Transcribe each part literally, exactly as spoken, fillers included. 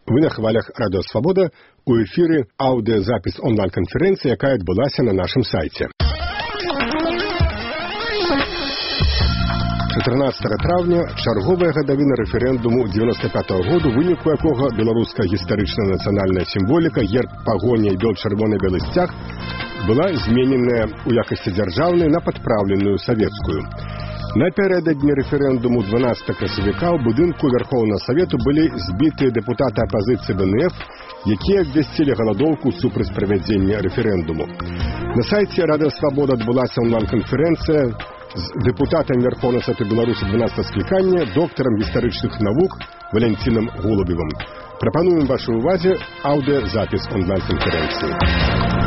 Вы на хвалях Радио Свобода, у эфіры аўдыёзапіс онлайн-канферэнцыі, якая адбылася на нашым сайце. чатырнаццатага траўня чарговая гадавіна рэферэндуму дзевяносто пятого году, выніку якога беларуская гістарычная нацыянальная сімволіка, герб, пагоня і бел-чырвоны белы сцяг была змененая ў якасці дзяржаўнай на падпраўленую савецкую. Напярэдадні рэферэндуму дванаццатага красавіка ў будынку Верховнага Савету былі збітыя дэпутаты апазіцыі БНФ, якія абвясцілі галадоўку супраць правядзення рэферэндуму. На сайце Радыё Свабода адбылася онлайн-канферэнцыя з дэпутатам Верховнага Савету Беларусі дванаццатага склікання, доктарам гістарычных навук Валянцінам Голубевым. Прапануем вашай увазе аўдыёзапіс онлайн-канферэнцыі.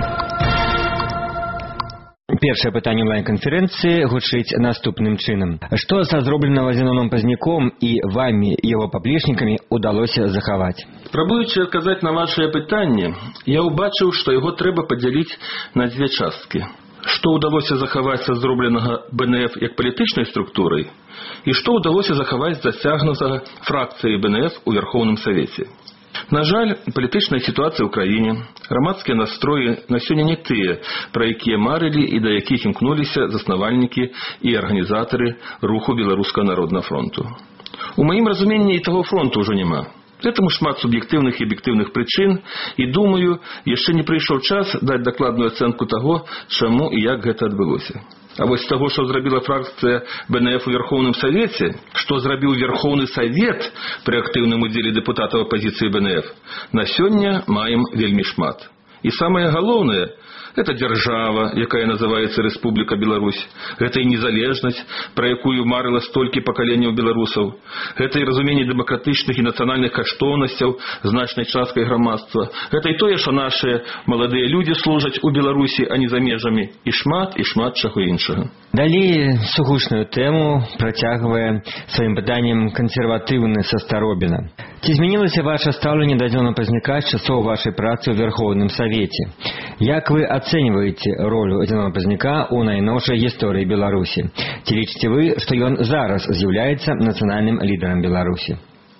Першае пытанне онлайн-канферэнцыі гучыць наступным чынам. Што са зробленага Зеноном Пазняком і вамі, яго паплечнікамі, удалося захаваць? Спрабуючы адказаць на вашае пытанне, я ўбачыў, што яго трэба падзяліць на дзве часткі. Што ўдалося захаваць са зробленага БНФ як палітычнай структурай, і што ўдалося захаваць з дасягнутага фракцыі БНФ у Верховным Савеце. На жаль, палітычная сітуацыя ў краіне, грамадскія настроі на сёння не тыя, пра якія марылі і да якіх імкнуліся заснавальнікі і арганізатары руху Беларускага народнага фронту. У маім разуменні і таго фронту ўжо няма. Гэтаму шмат суб'ектыўных і аб'ектыўных прычын, і, думаю, яшчэ не прыйшоў час даць дакладную ацэнку таго, чаму і як гэта адбылося. А вось таго, што зрабіла фракцыя БНФ у Верховным Савеце, што зрабіў Верховны Савет пры актыўным удзеле дэпутатаў апазіцыі БНФ, на сёння маем вельмі шмат. І самае галоўнае, гэта дзяржава, якая называецца Рэспубліка Беларусь, гэта і незалежнасць, пра якую марыла столькі пакаленняў беларусаў, гэта і разуменне дэмакратычных і нацыянальных каштоўнасцяў значнай часткай грамадства, гэта і тое, што нашыя маладыя людзі служаць у Беларусі, а не за межамі, і шмат, і шмат чаго іншага. Далей сугучную тэму працягвае сваім пытаннем кансерватыўны са Старобіна. Ці змянілася ваша стаўленне да Зенона Пазняка з часоў вашай працы ў Верховным Савеце? Як вы ацэньваеце ролю Зенона Пазняка ў найноўшай гісторыі Беларусі? Ці лічыце вы, што ён зараз з'яўляецца нацыянальным лідарам Беларусі?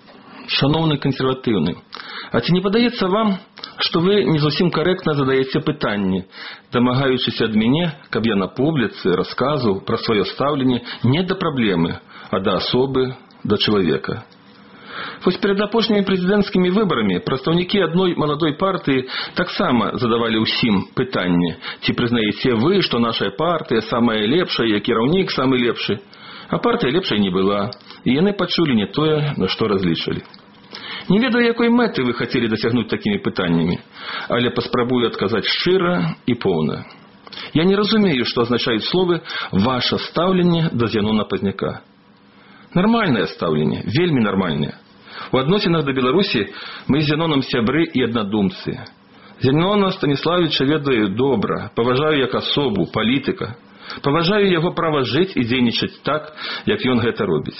Шановны кансерватыўны, а ці не падаецца вам, што вы не зусім карэктна задаеце пытанні, дамагаючыся ад мяне, каб я на публіцы расказваў пра сваё стаўленне не да праблемы, а да асобы, да чалавека. Вось перад апошнімі прэзідэнцкімі выбарамі прадстаўнікі адной маладой партыі таксама задавалі ўсім пытанне, ці прызнаеце вы, што наша партыя самая лепшая, я кіраўнік самы лепшы. А партыя лепшай не была, і яны пачулі не тое, на што разлічвалі. Не ведаю, якой мэты вы хацелі дасягнуць такімі пытаннямі, але паспрабую адказаць шчыра і поўна. Я не разумею, што азначаюць словы «ваша стаўленне да Зенона Пазняка». Нармальнае стаўленне, вельмі нармальнае. У адносінах да Беларусі мы з Зенонам сябры і аднадумцы. Зенона Станіславіча ведаю добра, паважаю як асобу, палітыка. Паважаю яго права жыць і дзейнічаць так, як ён гэта робіць.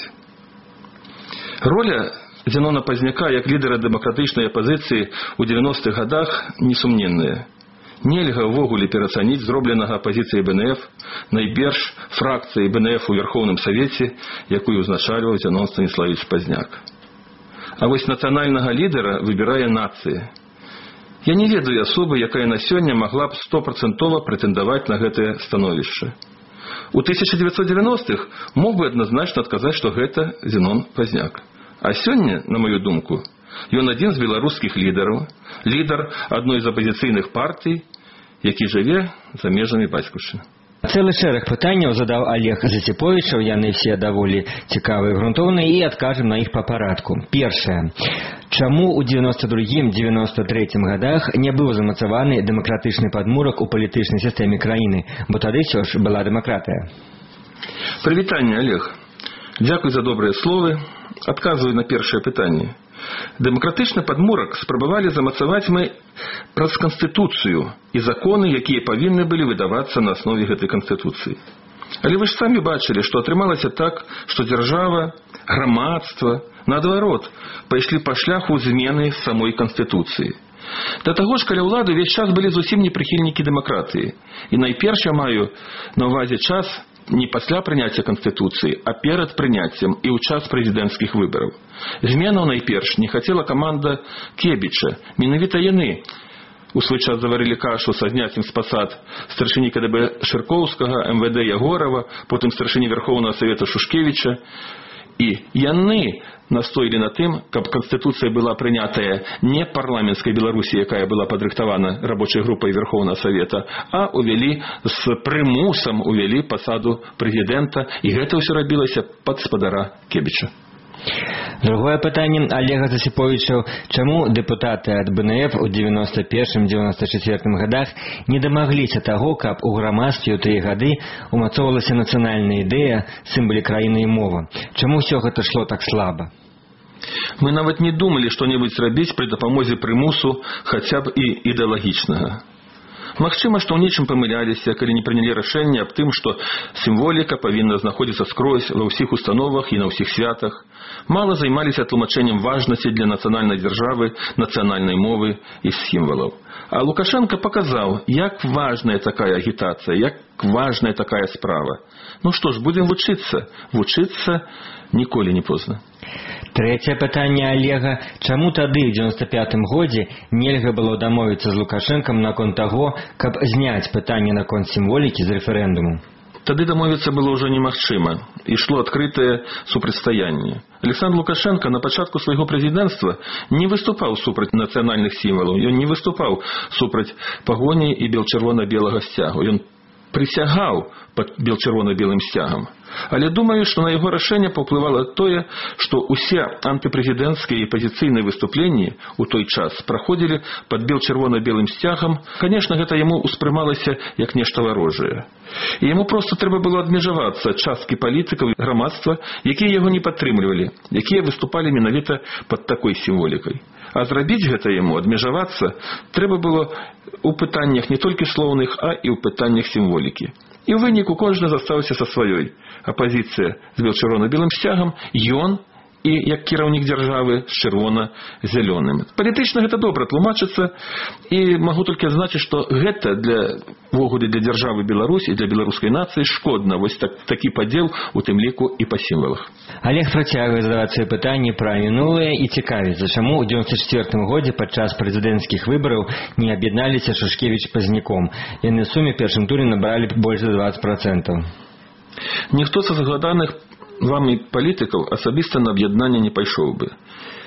Роля Зенона Пазняка як лідара дэмакратычнай апазіцыі ў дзевяностых гадах несумненная. Нельга ўвогуле перацаніць зробленага апазіцыі БНФ, найперш фракцыі БНФ у Верховным Савеце, якую ўзначальваў Зенон Станіславіч Пазняк. А вось нацыянальнага лідара выбірае нацыя. Я не ведаю асобы, якая на сёння магла б стопрацэнтова прэтэндаваць на гэтае становішча. У тысяча дзевяцьсот дзевяностых мог бы адназначна адказаць, што гэта Зенон Пазняк. А сёння, на маю думку, ён адзін з беларускіх лідараў, лідар адной з апазіцыйных партый, які жыве за межамі бацькаўшчыны. Цэлы шэраг пытанняў задаў Олег Зацеповічаў, яны все даволі цікавыя і грунтоўныя, і адкажам на іх па парадку. Першае. Чаму ў дзевяносто другім - дзевяносто трэцім гадах не быў замацаваны дэмакратычны падмурак у палітычнай сістэме краіны, бо тады ўсё ж была дэмакратыя? Прывітанне, Олег. Дзякуй за добрыя словы. Адказваю на першае пытанне. Дэмакратычны падмурак спрабавалі замацаваць мы праз канстытуцыю і законы, якія павінны былі выдавацца на аснове гэтай канстытуцыі. Але вы ж самі бачылі, што атрымалася так, што дзяржава, грамадства, наадварот, пайшлі па шляху змены самой канстытуцыі. Да таго ж, каля ўлады ўвесь час былі зусім не прыхільнікі дэмакратыі. І найперш я маю на ўвазе час, не пасля прыняцця Канстытуцыі, а перад прыняццем і ў час прэзідэнцкіх выбараў. Зменаў найперш не хацела каманда Кебіча. Менавіта яны у свой час заварылі кашу са зняццем з пасад старшыні ка дэ бэ Шыркоўскага, эм вэ дэ Ягорава, потым старшыні Верхоўнага Савета Шушкевіча. І яны настоілі на тым, каб Канстытуцыя была прынятая не парламенцкай Беларусі, якая была падрыхтавана рабочай групай Верхоўнага Савета, а увялі з прымусам увялі пасаду прэзідэнта, і гэта ўсё рабілася пад спадара Кебіча. Другое пытанне Олега Засіповіча. Чаму дэпутаты ад бэ эн эф у дзевяноста першым — дзевяноста чацвёртым годах не дамагліся таго, каб у грамадстве ў тыя гады умацоўвалася нацыянальная ідэя, сімвал краіны і мова? Чаму ўсё гэта шло так слаба? Мы нават не думалі што-небудзь зрабіць пры дапамозе прымусу, хаця б і ідэалагічнага. Магчыма, што ў нечым памыляліся, калі не прынялі рашэнне аб тым, што сімволіка павінна знаходзіцца скрозь ва ўсіх установах і на ўсіх святах. Мала займаліся тлумачэннем важнасці для нацыянальнай дзяржавы, нацыянальнай мовы і сімвалаў. А Лукашенко паказаў, як важная такая агітацыя, як важная такая справа. Ну што ж, будзем вучыцца. Вучыцца ніколі не позна. Трэцяе пытанне Олега. Чаму тады, ў дзевяноста пятым годзе, нельга было дамовіцца з Лукашэнкам наконт таго, каб зняць пытанне наконт сімволікі з рэферэндуму? Тады дамовіцца было ўжо немагчыма. Ішло адкрытае супрацьстаянне. Александр Лукашенко на пачатку свайго прэзідэнцтва не выступаў супраць нацыянальных сімвалаў. Ён не выступаў супраць пагоні і бел-чырвона-белага сцягу. Ён прысягаў пад бел-чырвона-белым сцягам. Але думаю, што на яго рашэнне паўплывала тое, што ўсе антыпрэзідэнцкія і пазіцыйныя выступленні ў той час праходзілі пад бел-чырвона-белым сцягам. Канешне, гэта яму ўспрымалася як нешта варожае. І яму проста трэба было адмежавацца часткі палітыкаў і грамадства, якія яго не падтрымлівалі, якія выступалі менавіта пад такой сімволікай. А зрабіць гэта яму, адмежавацца, трэба было ў пытаннях не толькі слоўных, а і ў пытаннях сімволікі. І ў выніку кожны застаўся са сваёй. Апазіцыя з бел-чырвона-белым сцягам, ён і як кіраўнік дзяржавы з чырвона-зялёным. Палітычна гэта добра тлумачыцца, і магу толькі адзначыць, што гэта для ввогуле для дзяржавы Беларусь і для беларускай нацыі шкодна. Вось так, такі падзел у тым ліку і па сімвалах. Олег працягвае задаваць свае пытанні пра мінулае і цікавіцца, чаму ў дзевяноста чацвёртым годзе падчас прэзідэнцкіх выбараў не аб'ядналіся Шушкевіч Пазняком. Яны ў суме першым туры набралі больш за дваццаць процентаў. Ніхто са згаданых вамі палітыкаў асабіста на аб'яднанне не пайшоў бы.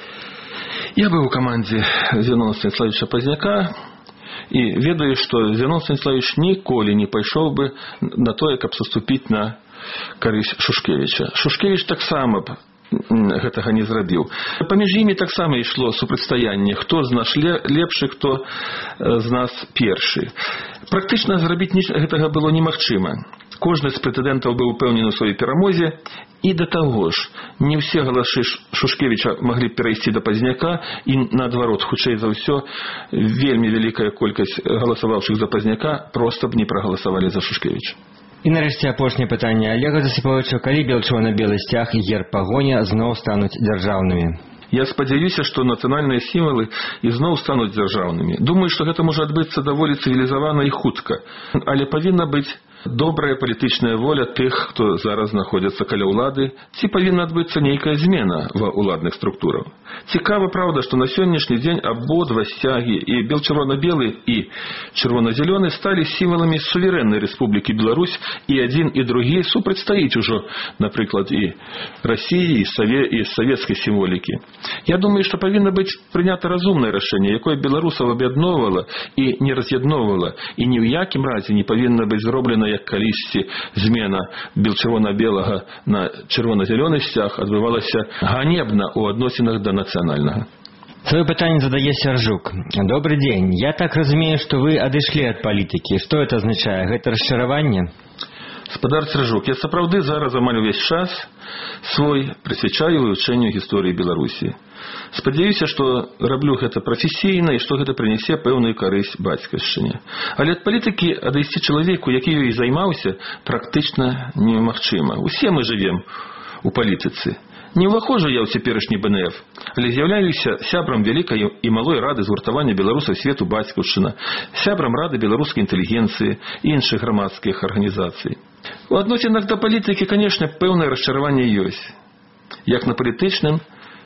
Я быў у камандзе Зінаіда Станіславовича Пазняка і ведаю, што Зінаід Станіславович ніколі не пайшоў бы на тое, каб саступіць на карысць Шушкевіча. Шушкевіч таксама б гэтага не зрабіў. Паміж імі таксама ішло супрацьстаянне, хто з нас лепшы, хто з нас першы. Практычна зрабіць гэтага было немагчыма. Кожны з прэтэндэнтаў быў упэўнены ў сваёй перамозе, і да таго ж, не ўсе галасы Шушкевіча маглі перайсці да Пазняка, і наадварот, хутчэй за ўсё, вельмі вялікая колькасць галасаваўшых за Пазняка проста б не прагаласавалі за Шушкевіча. І нарэшце апошняе пытанне Олега Засіповіча. Калі бел-чырвона-белы сцяг і герб пагоня зноў стануць дзяржаўнымі? Я спадзяюся, што нацыянальныя сімвалы ізноў стануць дзяржаўнымі. Думаю, што гэта можа адбыцца даволі цывілізавана і хутка, але павінна быць добрая палітычная воля тых, хто зараз знаходзяцца каля ўлады, ці павінна адбыцца нейкая змена ва ўладных структурах. Цікава, праўда, што на сённяшні дзень абодва сцягі, і бел-чырвона-белы, і чырвона-зялёны, сталі сімваламі суверэннай Рэспублікі Беларусь, і адзін і другі супрацьстаіць ужо, напрыклад, і Расіі, і, саве, і савецкай сімволікі. Я думаю, што павінна быць прынята разумнае рашэнне, якое беларусаў аб'ядноўвала і не раз'ядноўвала, і ні ў якім разе не павінна быць зроблена як калісьці змена бел-чырвона-белага на чырвона-зялёны сцяг адбывалася ганебна ў адносінах да нацыянальнага. Свое пытанне задае Сяржук. Добрый день. Я так разумею, что вы адышлі ад палітыкі. Что это означае? Гэта расчараванне? Спадар Сяржук, я сапраўды зараз амаль увесь час свой прысвячаю вывучэнню гісторыі Беларусі. Спадзяюся, што раблю гэта прафесійна і што гэта прынясе пэўную карысць бацькаўшчыне. Але ад палітыкі адысці чалавеку, які ёй займаўся, практычна немагчыма. Усе мы жывем у палітыцы. Не ўваходжу я ў цяперашні БНФ, але з'яўляюся сябрам вялікай і малой рады згуртавання беларусаў свету бацькаўшчына, сябрам рады беларускай інтэлігенцыі і іншых грамадскіх арганізацый. У адносінах да палітыкі, канешне, пэўнае расчараванне ёсць. Як на палітычным,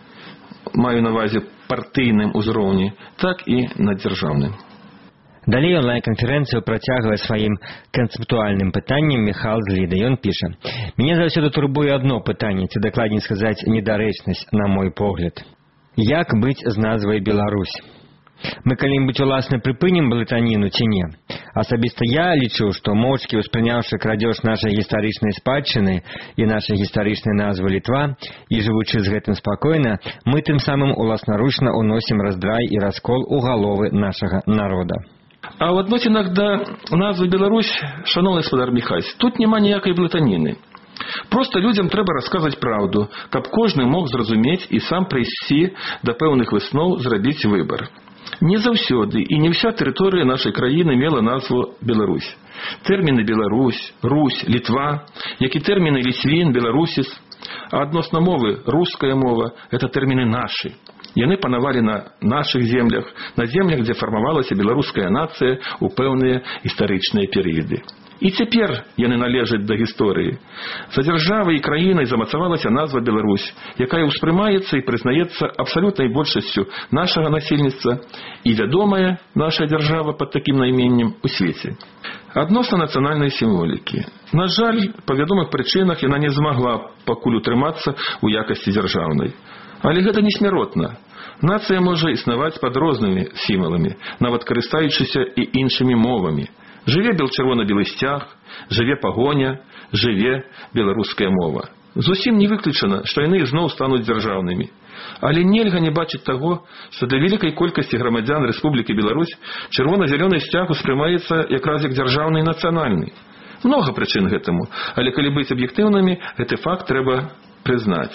маю на ўвазе партыйным узроўні, так і на дзяржаўным. Далей онлайн-канферэнцыю працягвае сваім канцэптуальным пытаннем Міхал з Ліды. Ён піша: «Мяне заўсёды турбуе адно пытанне, ці дакладней сказаць недарэчнасць, на мой погляд. Як быць з назвай Беларусь? Мы калі-небудзь уласна прыпынім блытаніну ці не? Асабіста я лічу, што моўчкі ўспрыняўшы крадзеж нашай гістарычнай спадчыны і нашай гістарычнай назвы Літва, і жывучы з гэтым спакойна, мы тым самым уласнаручна ўносім раздрай і раскол у галовы нашага народа». А ў адносінах да назвы Беларусь, шаноўны гаспадар Міхась, тут няма ніякай блытаніны. Проста людзям трэба расказваць праўду, каб кожны мог зразумець і сам прыйсці да пэўных высноў, зрабіць выбар. Не заўсёды і не ўся тэрыторыя нашай краіны мела назву Беларусь. Тэрміны Беларусь, Русь, Літва, як і тэрміны Ліцвін, Беларусіс, а адносна мовы руская мова – гэта тэрміны нашы. Яны панавалі на нашых землях, на землях, дзе фармавалася беларуская нацыя ў пэўныя гістарычныя перыяды. І цяпер яны належаць да гісторыі. За дзяржавай і краінай замацавалася назва Беларусь, якая ўспрымаецца і прызнаецца абсалютнай большасцю нашага насельніцтва і вядомая наша дзяржава пад такім найменнем у свеце. Адносна нацыянальнай сімволікі. На жаль, па вядомых прычынах яна не змагла пакуль утрымацца ў якасці дзяржаўнай. Але гэта не смяротна. Нацыя можа існаваць пад рознымі сімваламі, нават карыстаючыся і іншымі мовамі. Жыве бел-чырвона-белы сцяг, жыве пагоня, жыве беларуская мова. Зусім не выключана, што яны зноў стануць дзяржаўнымі. Але нельга не бачыць таго, што для вялікай колькасці грамадзян Рэспублікі Беларусь чырвона-зялёны сцяг успрымаецца якраз як дзяржаўны і нацыянальны. Многа прычын гэтаму, але калі быць аб'ектыўнымі, гэты факт трэба прызнаць.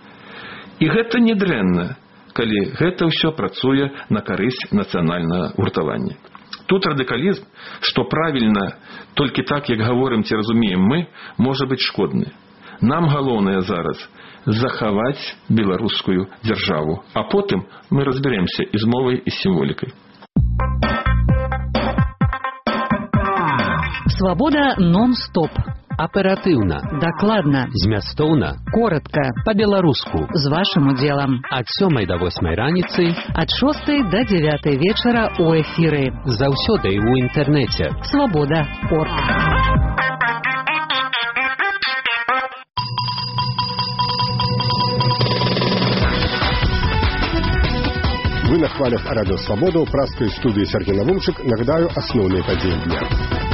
І гэта не дрэнна, калі гэта ўсё працуе на карысць нацыянальнага гуртавання. Тут радыкалізм, што правільна толькі так, як гаворым ці разумеем мы, можа быць шкодны. Нам галоўнае зараз захаваць беларускую дзяржаву, а потым мы разбярэмся і з мовай, і з сімволікай. Свабода нон-стоп. Аператыўна, дакладна, змястоўна, коротка, па-беларуску, з вашым удзелам. ад сёмай да восьмай раніцы, ад шостай да дзявятай вечара у эфіры. заўсёды ў інтэрнэце. Свабода точка орг. Вы на хвалях радио «Свобода» у пражской студии Сергей Навумчик. Нагадаю, основные подеи дня.